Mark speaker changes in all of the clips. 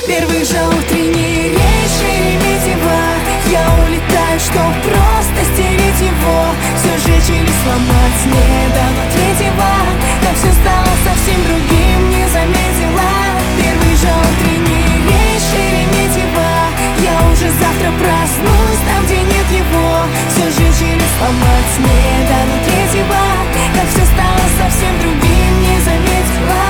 Speaker 1: Первый же утренний рейс Шереметьево. Я улетаю, чтоб просто стереть его. Все жечь или сломать не дано третьего. Как все стало совсем другим, не заметила. Первый же утренний рейс Шереметьево. Я уже завтра проснусь там, где нет его. Все жечь или сломать не дано третьего. Как все стало совсем другим, не заметила.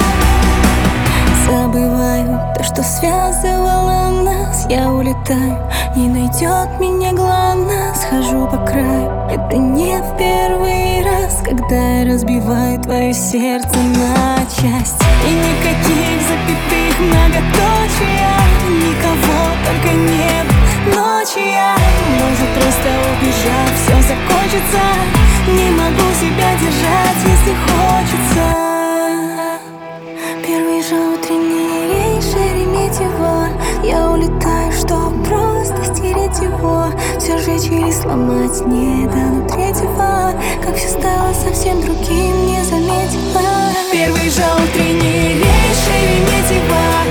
Speaker 1: Забываю то, что связывало нас. Я улетаю, не найдет меня главное. Схожу по краю, это не в первый раз, когда я разбиваю твое сердце на части. И никаких запятых многоточия, никого, только небо, ночи я. Может, просто убежав, все закончится. Не могу себя держать, если хочется. Первый же утренний рейс Шереметьево. Я улетаю, чтоб просто стереть его. Все жечь или сломать не дано третьего. Как все стало совсем другим, не заметила. Первый же утренний рейс Шереметьево.